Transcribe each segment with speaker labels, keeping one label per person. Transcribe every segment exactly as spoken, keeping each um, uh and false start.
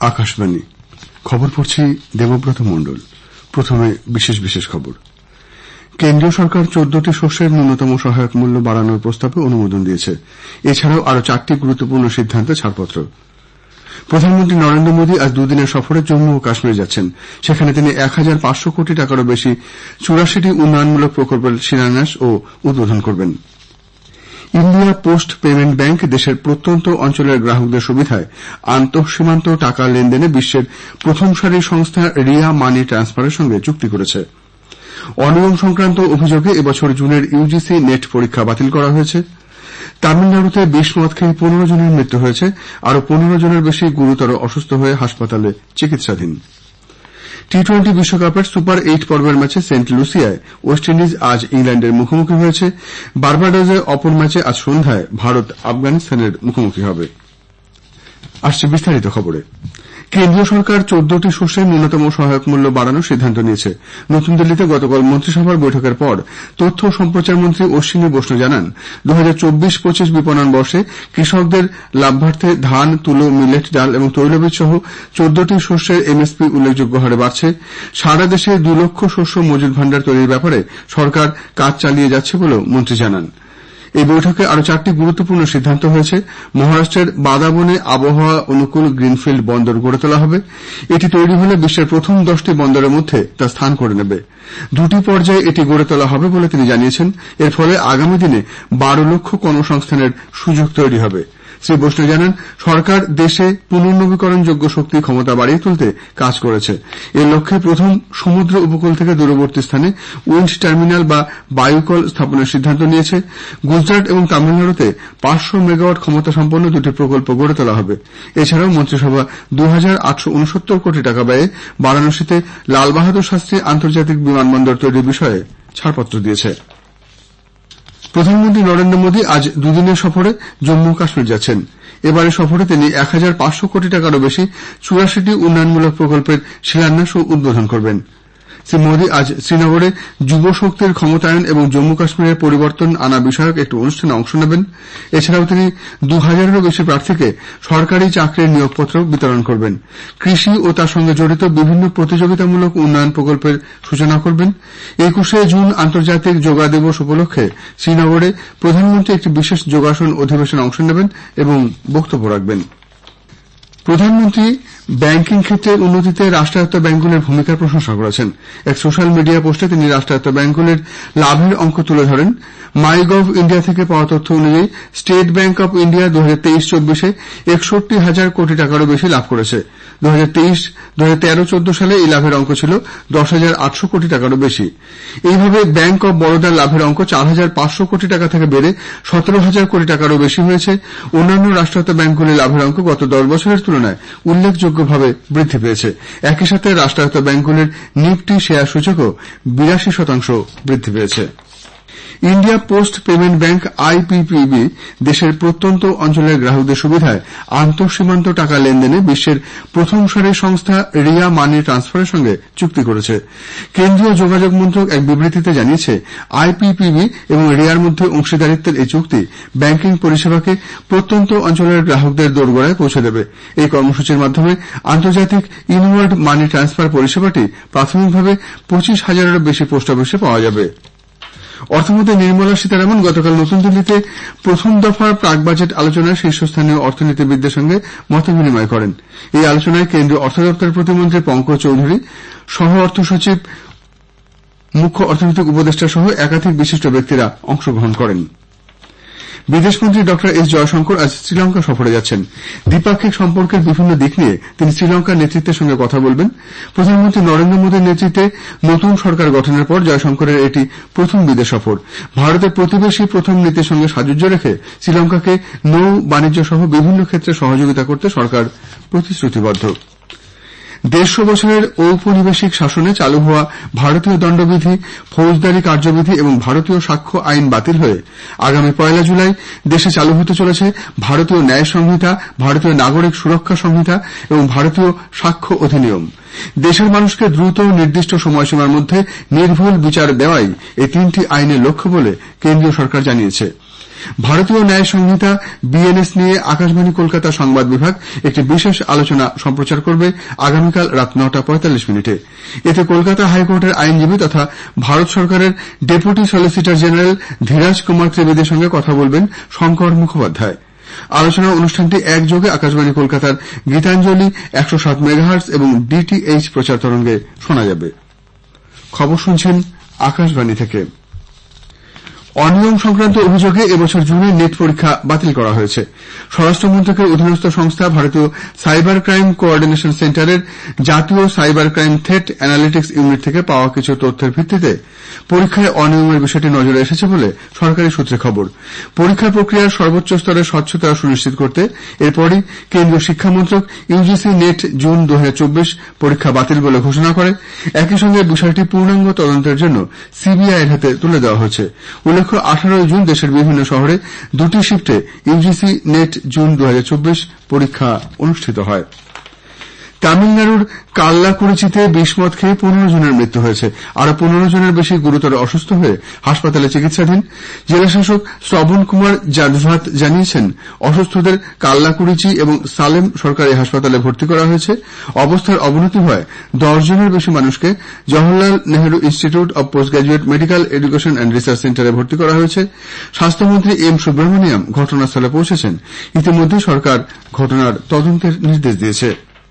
Speaker 1: আকাশবাণী খবর পড়ছি দেবব্রত মণ্ডল। প্রথমে বিশেষ বিশেষ খবর। কেন্দ্রীয় সরকার চোদ্দটি শস্যের ন্যূনতম সহায়ক মূল্য বাড়ানোর প্রস্তাবে অনুমোদন দিয়েছে। এছাড়াও আরও চারটি গুরুত্বপূর্ণ সিদ্ধান্তে ছাড়পত্র। প্রধানমন্ত্রী নরেন্দ্র মোদী আজ দুদিনের সফরে জম্মু ও কাশ্মীর যাচ্ছেন। সেখানে তিনি এক হাজার পাঁচশো কোটি টাকারও বেশি চুরাশিটি উন্নয়নমূলক প্রকল্পের শিলান্যাস ও উদ্বোধন করবেন। ইন্ডিয়া পোস্ট পেমেন্ট ব্যাংক দেশের প্রত্যন্ত অঞ্চলের গ্রাহকদের সুবিধায় আন্তঃসীমান্ত টাকা লেনদেনে বিশ্বের প্রথম সারির সংস্থা রিয়া মানি ট্রান্সফারের সঙ্গে চুক্তি করেছে। অনিয়ম সংক্রান্ত অভিযোগে এবছর জুনের ইউজিসি নেট পরীক্ষা বাতিল করা হয়েছে। তামিলনাড়ুতে বিষ মদ খেয়ে পনেরো জনের মৃত্যু হয়েছে। আরও পনেরো জনের বেশি গুরুতর অসুস্থ হয়ে হাসপাতালে চিকিৎসাধীন। টি টোয়েন্টি বিশ্বকাপের সুপার এইট পর্বের ম্যাচে সেন্ট লুসিয়ায় ওয়েস্ট ইন্ডিজ আজ ইংল্যান্ডের মুখোমুখি হয়েছে। বার্বাডোজে অপর ম্যাচে আজ সন্ধ্যায় ভারত আফগানিস্তানের মুখোমুখি হবে। কেন্দ্রীয় সরকার চোদ্দটি শস্যের ন্যূনতম সহায়ক মূল্য বাড়ানোর সিদ্ধান্ত নিয়েছে। নতুন দিল্লিতে গতকাল মন্ত্রিসভার বৈঠকের পর তথ্য ও সম্প্রচার মন্ত্রী অশ্বিনী বৈষ্ণব জানান, দু হাজার চব্বিশ পঁচিশ বিপণন বর্ষে কৃষকদের লাভ্যার্থে ধান, তুলো, মিলেট, ডাল এবং তৈলবীজ সহ চোদ্দটি শস্যের এমএসপি উল্লেখযোগ্য হারে বাড়ছে। সারা দেশে দুই লক্ষ শস্য মজুত ভাণ্ডার তৈরির ব্যাপারে সরকার কাজ চালিয়ে যাচ্ছে বলেও মন্ত্রী জানান। এই বৈঠকে আরও চারটি গুরুত্বপূর্ণ সিদ্ধান্ত হয়েছে। মহারাষ্ট্রের বাদাবনে আবহাওয়া অনুকূল গ্রিনফিল্ড বন্দর গড়ে তোলা হবে। এটি তৈরি হলে বিশ্বের প্রথম দশটি বন্দরের মধ্যে তা স্থান করে নেবে। দুটি পর্যায়ে এটি গড়ে তোলা হবে বলে তিনি জানিয়েছেন। এর ফলে আগামী দিনে বারো লক্ষ কর্মসংস্থানের সুযোগ তৈরি হবে। শ্রী বৈষ্ণব জানান, সরকার দেশে পুনর্নবীকরণযোগ্য শক্তি ক্ষমতা বাড়িয়ে তুলতে কাজ করেছে। এর লক্ষ্যে প্রথম সমুদ্র উপকূল থেকে দূরবর্তী স্থানে উইন্ড টার্মিনাল বা বায়ুকল স্থাপনের সিদ্ধান্ত নিয়েছে। গুজরাট এবং তামিলনাড়ুতে পাঁচশো মেগাওয়াট ক্ষমতা সম্পন্ন দুটি প্রকল্প গড়ে তোলা হবে। এছাড়াও মন্ত্রিসভা দুই হাজার আটশো উনসত্তর কোটি টাকা ব্যয়ে বারাণসীতে লাল বাহাদুর শাস্ত্রী আন্তর্জাতিক বিমানবন্দর তৈরির বিষয়ে ছাড়পত্র দিয়েছে। প্রধানমন্ত্রী নরেন্দ্র মোদী আজ দুদিনের সফরে জম্মু ও কাশ্মীর যাচ্ছেন। এবারের সফরে তিনি এক হাজার পাঁচশো কোটি টাকারও বেশি চুরাশিটি উন্নয়নমূলক প্রকল্পের শিলান্যাস ও উদ্বোধন করবেন। শ্রী মোদী আজ শ্রীনগরে যুব শক্তির ক্ষমতায়ন এবং জম্মু কাশ্মীরের পরিবর্তন আনা বিষয়ক একটি অনুষ্ঠানে অংশ নেবেন। এছাড়াও তিনি দু হাজারেরও বেশি প্রার্থীকে সরকারি চাকরির নিয়োগপত্র বিতরণ করবেন। কৃষি ও তার সঙ্গে জড়িত বিভিন্ন প্রতিযোগিতামূলক উন্নয়ন প্রকল্পের সূচনা করবেন। একুশে জুন আন্তর্জাতিক যোগা দিবস উপলক্ষে শ্রীনগরে প্রধানমন্ত্রী একটি বিশেষ যোগাসন অধিবেশনে অংশ নেবেন এবং বক্তব্য রাখবেন। প্রধানমন্ত্রী ব্যাংকিং ক্ষেত্রের উন্নতিতে রাষ্ট্রায়ত্ত ব্যাংকগুলির ভূমিকার প্রশংসা করেছেন। এক সোশ্যাল মিডিয়া পোস্টে তিনি রাষ্ট্রায়ত্ত ব্যাংকগুলির লাভের অঙ্ক তুলে ধরেন। মাই গভ ইন্ডিয়া থেকে পাওয়া তথ্য অনুযায়ী স্টেট ব্যাংক অব ইন্ডিয়া দু হাজার তেইশ চব্বিশে একষট্টি হাজার কোটি টাকারও বেশি লাভ করেছে। দু হাজার তেইশ দু হাজার তেরো চোদ্দ সালে এই লাভের অঙ্ক ছিল দশ হাজার আটশো কোটি টাকারও বেশি। এইভাবে ব্যাংক অব বরোদার লাভের অঙ্ক চার হাজার পাঁচশো কোটি টাকা থেকে বেড়ে সতেরো হাজার কোটি টাকারও বেশি হয়েছে। অন্যান্য রাষ্ট্রায়ত্ত ব্যাংকগুলির লাভের অঙ্ক গত দশ বছরের তুলনায় উল্লেখযোগ্যভাবে বৃদ্ধি পেয়েছে। একই সাথে রাষ্ট্রায়ত্ত ব্যাংকগুলির নিফটি শেয়ার সূচকও বিরাশি শতাংশ বৃদ্ধি পেয়েছে। India Post Payment Bank IPPB দেশের প্রত্যন্ত অঞ্চলের গ্রাহকদের সুবিধায় আন্তঃসীমান্ত টাকা লেনদেনে বিশ্বের প্রথম সারির সংস্থা রিয়া মানি ট্রান্সফারের সঙ্গে চুক্তি করেছে। কেন্দ্রীয় যোগাযোগ মন্ত্রক এক বিবৃতিতে জানিয়েছে, আইপিপিবি এবং রিয়ার মধ্যে অংশীদারিত্বের এই চুক্তি ব্যাংকিং পরিষেবাকে প্রত্যন্ত অঞ্চলের গ্রাহকদের দোরগোড়ায় পৌঁছে দেবে। এই কর্মসূচির মাধ্যমে আন্তর্জাতিক ইনওয়ার্ড মানি ট্রান্সফার পরিষেবাটি প্রাথমিকভাবে পঁচিশ হাজারেরও বেশি পোস্ট অফিসে পাওয়া যাবে। অর্থমন্ত্রী নির্মলা সীতারামন গতকাল নতুন দিল্লিতে প্রথম দফার প্রাক বাজেট আলোচনায় শীর্ষস্থানীয় অর্থনীতিবিদদের সঙ্গে মতবিনিময় করেন। এই আলোচনায় কেন্দ্রীয় অর্থ দপ্তরের প্রতিমন্ত্রী পঙ্কজ চৌধুরী, সহ অর্থ সচিব, মুখ্য অর্থনৈতিক উপদেষ্টা সহ একাধিক বিশিষ্ট ব্যক্তিরা অংশগ্রহণ করেন। বিদেশমন্ত্রী ড এস জয়শঙ্কর আজ শ্রীলঙ্কা সফরে যাচ্ছেন। দ্বিপাক্ষিক সম্পর্কের বিভিন্ন দিক নিয়ে তিনি শ্রীলঙ্কার নেতৃত্বের সঙ্গে কথা বলবেন। প্রধানমন্ত্রী নরেন্দ্র মোদীর নেতৃত্বে নতুন সরকার গঠনের পর জয়শঙ্করের এটি প্রথম বিদেশ সফর। ভারতের প্রতিবেশী প্রথম নীতির সঙ্গে সাযুজ্য রেখে শ্রীলঙ্কাকে নৌ বাণিজ্য সহ বিভিন্ন ক্ষেত্রে সহযোগিতা করতে সরকার প্রতিশ্রুতিবদ্ধ। দেড়শো বছরের ঔপনিবেশিক শাসনে চালু হওয়া ভারতীয় দণ্ডবিধি, ফৌজদারি কার্যবিধি এবং ভারতীয় সাক্ষ্য আইন বাতিল হয়ে আগামী পয়লা জুলাই দেশে চালু হতে চলেছে ভারতীয় ন্যায় সংহিতা, ভারতীয় নাগরিক সুরক্ষা সংহিতা এবং ভারতীয় সাক্ষ্য অধিনিয়ম। দেশের মানুষকে দ্রুত নির্দিষ্ট সময়সীমার মধ্যে নির্ভুল বিচার দেওয়াই এই তিনটি আইনের লক্ষ্য বলে কেন্দ্রীয় সরকার জানিয়েছে। ভারতীয় ন্যায় সংহিতা বিএনএস নিয়ে আকাশবাণী কলকাতা সংবাদ বিভাগ একটি বিশেষ আলোচনা সম্প্রচার করবে আগামীকাল রাত নটা পঁয়তাল্লিশ মিনিটে। এতে কলকাতা হাইকোর্টের আইনজীবী তথা ভারত সরকারের deputy solicitor general Dhiraj Kumar ত্রিবেদীর সঙ্গে কথা বলবেন শঙ্কর মুখোপাধ্যায়। আলোচনা অনুষ্ঠানটি একযোগে আকাশবাণী কলকাতার গীতাঞ্জলি একশো সাত মেগাহার্টজ এবং ডিটিএইচ প্রচার তরঙ্গে শোনা যাবে। খবর শুনছেন আকাশবাণী থেকে। অনিয়ম সংক্রান্ত অভিযোগে এবছর জুনে নেট পরীক্ষা বাতিল করা হয়েছে। স্বরাষ্ট্র মন্ত্রকের অধীনস্থ সংস্থা ভারতীয় সাইবার ক্রাইম কোঅর্ডিনেশন সেন্টারের জাতীয় cyber crime threat analytics unit থেকে পাওয়া কিছু তথ্যের ভিত্তিতে পরীক্ষায় অনিয়মের বিষয়টি নজরে এসেছে বলে সরকারি সূত্রে খবর। পরীক্ষা প্রক্রিয়ার সর্বোচ্চ স্তরের স্বচ্ছতা সুনিশ্চিত করতে এরপরই কেন্দ্রীয় শিক্ষামন্ত্রক ইউজিসি নেট জুন দু হাজার চব্বিশ পরীক্ষা বাতিল বলে ঘোষণা করে। একই সঙ্গে বিষয়টি পূর্ণাঙ্গ তদন্তের জন্য সিবিআই এর হাতে তুলে দেওয়া হয়েছে। উল্লেখ্য আঠারোই জুন দেশের বিভিন্ন শহরে দুটি শিফটে ইউজিসি নেট জুন দু হাজার চব্বিশ পরীক্ষা অনুষ্ঠিত হয়। তামিলনাড়ুর কাল্লাকুরিচিতে বিষ মদ খেয়ে পনেরো জনের মৃত্যু হয়েছে। আরো পনেরো জনের বেশি গুরুতর অসুস্থ হয়ে হাসপাতালে চিকিৎসাধীন। জেলাশাসক শ্রবণ কুমার যাদভাত জানিয়েছেন, অসুস্থদের কাল্লাকুরিচি এবং সালেম সরকারি হাসপাতালে ভর্তি করা হয়েছে। অবস্থার অবনতি হওয়ায় দশ জনের বেশি মানুষকে Jawaharlal Nehru Institute of Post Graduate Medical Education and Research সেন্টারে ভর্তি করা হয়েছে। স্বাস্থ্যমন্ত্রী এম সুব্রমণিয়াম ঘটনাস্থলে পৌঁছেছেন। ইতিমধ্যে সরকার ঘটনার তদন্তের নির্দেশ দিয়েছে।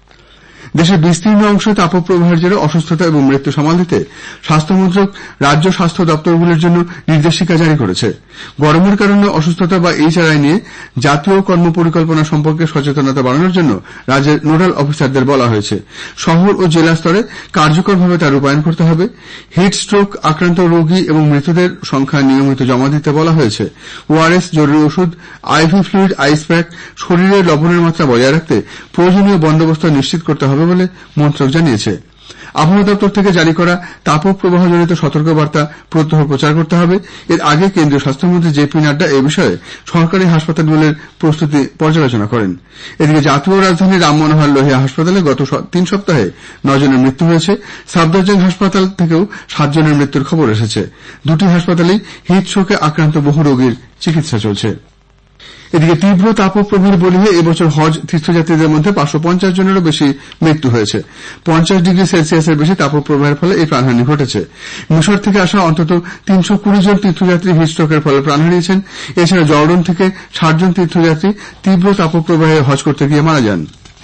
Speaker 1: দেশের বিস্তীর্ণ অংশে তাপপ্রবাহের জেরে অসুস্থতা এবং মৃত্যু সামাল দিতে স্বাস্থ্যমন্ত্রক রাজ্য স্বাস্থ্য দপ্তরগুলির জন্য নির্দেশিকা জারি করেছে। গরমের কারণে অসুস্থতা বা এইচআরআই নিয়ে জাতীয় কর্মপরিকল্পনা সম্পর্কে সচেতনতা বাড়ানোর জন্য রাজ্যের নোডাল অফিসারদের বলা হয়েছে। শহর ও জেলা স্তরে কার্যকরভাবে তা রূপায়ণ করতে হবে। হিট স্ট্রোক আক্রান্ত রোগী এবং মৃতদের সংখ্যা নিয়মিত জমা দিতে বলা হয়েছে। ওআরএস, জরুরি ওষুধ, আইভি ফ্লুইড, আইস প্যাক, শরীরে লবণের মাত্রা বজায় রাখতে প্রয়োজনীয় বন্দোবস্ত নিশ্চিত করতে হবে বলে মন্ত্রক জানিয়েছে। আবহাওয়া দপ্তর থেকে জারি করা তাপপ্রবাহজনিত সতর্কবার্তা প্রত্যহ প্রচার করতে হবে। এর আগে কেন্দ্রীয় স্বাস্থ্যমন্ত্রী জে পি নাড্ডা এ বিষয়ে সরকারি হাসপাতালগুলির প্রস্তুতি পর্যালোচনা করেন। এদিকে জাতীয় রাজধানী রাম মনোহর লোহিয়া হাসপাতালে গত তিন সপ্তাহে নয় জনের মৃত্যু হয়েছে। সাফদারজং হাসপাতাল থেকেও সাত জনের মৃত্যুর খবর এসেছে। দুটি হাসপাতালেই হিটস্ট্রোকে আক্রান্ত বহু রোগীর চিকিৎসা চলছে। এদিকে তীব্র তাপপ্রবাহের বলিয়ে এবছর হজ তীর্থযাত্রীদের মধ্যে পাঁচশো পঞ্চাশ জনেরও বেশি মৃত্যু হয়েছে। পঞ্চাশ ডিগ্রি সেলসিয়াসের বেশি তাপপ্রবাহের ফলে এই প্রাণহানি ঘটেছে। মিশর থেকে আসা অন্তত তিনশো কুড়ি জন তীর্থযাত্রী হিটস্ট্রোকের ফলে প্রাণ হারিয়েছেন। এছাড়া জর্ডন থেকে ষাট জন তীর্থযাত্রী তীব্র তাপপ্রবাহে হজ করতে গিয়ে মারা যান।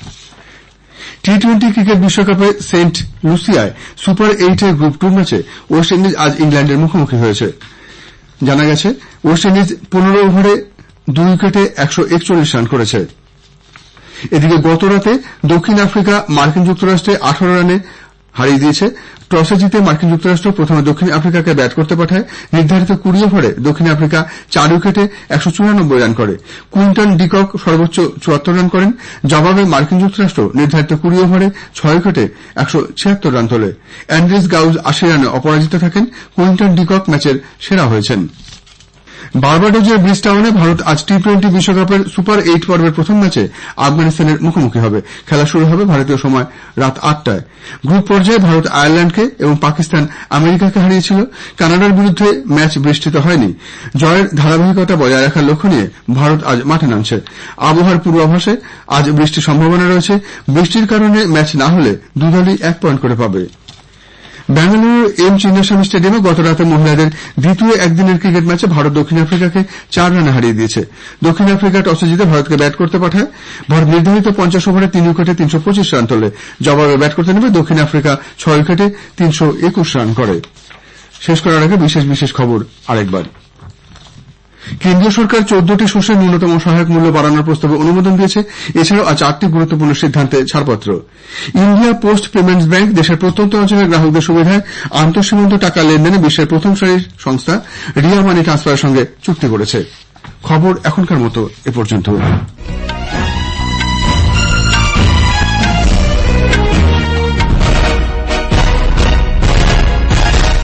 Speaker 1: টি টোয়েন্টি ক্রিকেট বিশ্বকাপে সেন্ট লুসিয়ায় সুপার এইটের গ্রুপ টু ম্যাচে ওয়েস্ট ইন্ডিজ আজ ইংল্যান্ডের মুখোমুখি হয়েছে। জানা গেছে ওয়েস্ট ইন্ডিজ পনেরো ওভারে দুই উইকেটে একশো একচল্লিশ রান করেছে। এদিকে গতরাতে দক্ষিণ আফ্রিকা মার্কিন যুক্তরাষ্ট্রে আঠারো রানে হারিয়ে দিয়েছে। টসে জিতে মার্কিন যুক্তরাষ্ট্র প্রথমে দক্ষিণ আফ্রিকাকে ব্যাট করতে পাঠায়। নির্ধারিত কুড়ি ওভারে দক্ষিণ আফ্রিকা চার উইকেটে একশো চুরানব্বই রান করে। কুইন্টন ডিকক সর্বোচ্চ চুয়াত্তর রান করেন। জবাবে মার্কিন যুক্তরাষ্ট্র নির্ধারিত কুড়ি ওভারে ছয় উইকেটে একশো ছিয়াত্তর রান তোলে। অ্যান্ড্রিস গাউজ আশি রানে অপরাজিত থাকেন। কুইন্টন ডিকক ম্যাচের সেরা হয়েছেন। বার্বাডোজের ব্রিজটাউনে ভারত আজ টি টোয়েন্টি বিশ্বকাপের সুপার এইট পর্বের প্রথম ম্যাচে আফগানিস্তানের মুখোমুখি হবে। খেলা শুরু হবে ভারতীয় সময় রাত আটটায়। গ্রুপ পর্যায়ে ভারত আয়ারল্যান্ডকে এবং পাকিস্তান আমেরিকাকে হারিয়েছিল। কানাডার বিরুদ্ধে ম্যাচ বৃষ্টিতে হয়নি। জয়ের ধারাবাহিকতা বজায় রাখার লক্ষ্য নিয়ে ভারত আজ মাঠে নামছে। আবহাওয়ার পূর্বাভাসে আজ বৃষ্টির সম্ভাবনা রয়েছে। বৃষ্টির কারণে ম্যাচ না হলে দুদলই এক পয়েন্ট করে পাবে। বেঙ্গালুরুর এম চিন্নাস্বামী স্টেডিয়ামে গতরাতে মহিলাদের দ্বিতীয় একদিনের ক্রিকেট ম্যাচে ভারত দক্ষিণ আফ্রিকাকে চার রানে হারিয়ে দিয়েছে। দক্ষিণ আফ্রিকা টসে জিতে ভারতকে ব্যাট করতে পাঠায়। ভারত নির্ধারিত পঞ্চাশ ওভারে তিন উইকেটে তিনশো পঁচিশ রান তোলে। জবাবে ব্যাট করতে নেমে দক্ষিণ আফ্রিকা ছয় উইকেটে তিনশো একুশ রান করে। শেষ করার আগে বিশেষ বিশেষ খবর আরেকবার। কেন্দ্রীয় সরকার চোদ্দটি শস্যের ন্যূনতম সহায়ক মূল্য বাড়ানোর প্রস্তাবে অনুমোদন দিয়েছে। এছাড়াও আজ চারটি গুরুত্বপূর্ণ সিদ্ধান্তে ছাড়পত্র। ইন্ডিয়া পোস্ট পেমেন্টস ব্যাংক দেশের প্রত্যন্ত অঞ্চলের গ্রাহকদের সুবিধায় আন্তঃসীমান্ত টাকা লেনদেনে বিশ্বের প্রথম সারির সংস্থা রিয়া মানি ট্রান্সফারের সঙ্গে চুক্তি করেছে। খবর এখনকার মতো এ পর্যন্ত।